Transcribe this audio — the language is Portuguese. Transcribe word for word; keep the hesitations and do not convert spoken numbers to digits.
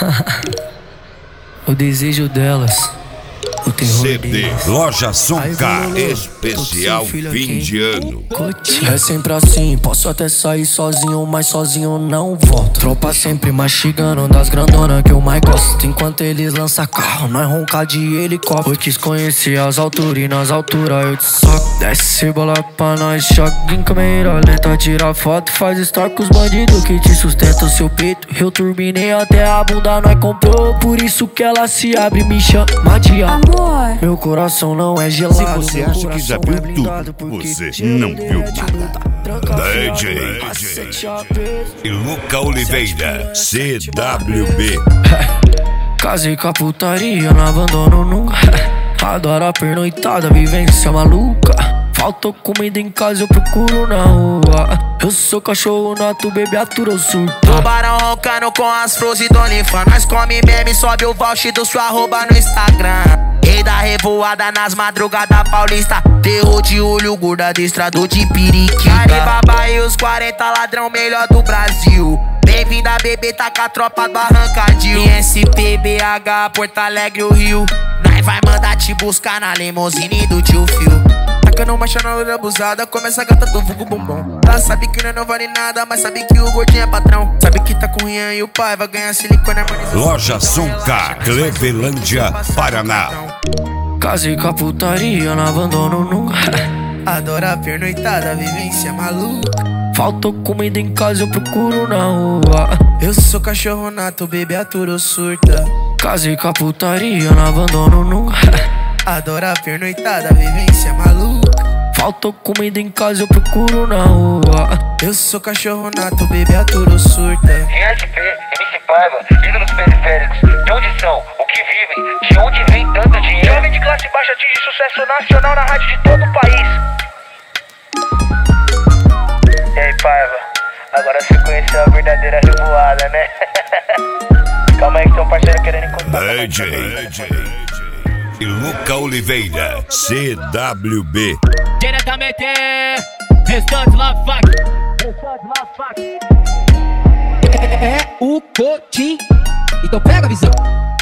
O desejo delas, o terror C D deles. Loja Som K, Lulu, especial tô com seu filho fim aqui. de ano. É sempre assim, posso até sair sozinho, mas sozinho não volto. Tropa sempre mastigando das grandonas que eu mais gosto. Enquanto eles lançam carro, nós ronca de helicóptero. Eu quis conhecer as alturas e nas alturas eu te soco. Desce bola pra nós, choque em câmera lenta. Tira foto, faz story com os bandidos que te sustentam seu peito. Eu turbinei até a bunda, nós comprou. Por isso que ela se abre e me chama de amor. Meu coração não é gelado. Se você meu acha que já coração viu é blindado, tudo, porque você gelo não viu derrete nada. luta, tranca D J fiado, cacete aperto. E Luca Oliveira, C W B. Casei com a putaria, não abandono nunca. Adoro a pernoitada, vivência maluca. Faltou comida em casa, eu procuro na rua. Eu sou cachorro nato, bebê atura ou surta. Tubarão roncando com as flores do Onifan. Nós come meme, sobe o voucher do sua arroba no Instagram. Rei da revoada nas madrugadas paulista. Terror de olho, gorda adestrador de periquita. Alibaba e os quarenta ladrão melhor do Brasil. Bem-vinda, bebê, tá com a tropa do Arrancadil. I S P, B H, Porto Alegre, o Rio. Nós vai mandar te buscar na limousine do tio Phil. Tacando marcha na loira abusada, começa a gata do vulgo bombom. Ela sabe que não vale nada, mas sabe que o gordinho é patrão. Sabe que tá com o Rian e o pai vai ganhar silicone harmonizado. Loja Som K, Clevelândia, Paraná. Casei com a putaria, não abandono nunca. Adoro a pernoitada, vivência maluca. Faltou comida em casa, eu procuro na rua. Eu sou cachorro nato, bebê atura ou surta. Casei com a putaria, não abandono nunca. Adoro a pernoitada, vivência maluca. Faltou comida em casa, eu procuro na rua. Eu sou cachorro nato, bebê atura ou surta. I S P, M C Paiva, ídolos periféricos. De onde são? O que vivem? De onde vem tanto dinheiro? Jovem de classe baixa atinge sucesso nacional na rádio de todo o país. E aí, Paiva? Agora você conheceu a verdadeira revoada, né? Calma aí que tem um parceiro querendo encontrar. D J E Luca Oliveira, C W B. Diretamente, restante lá, fuck. Restante lá, fuck. É o Cotim. Então pega a visão.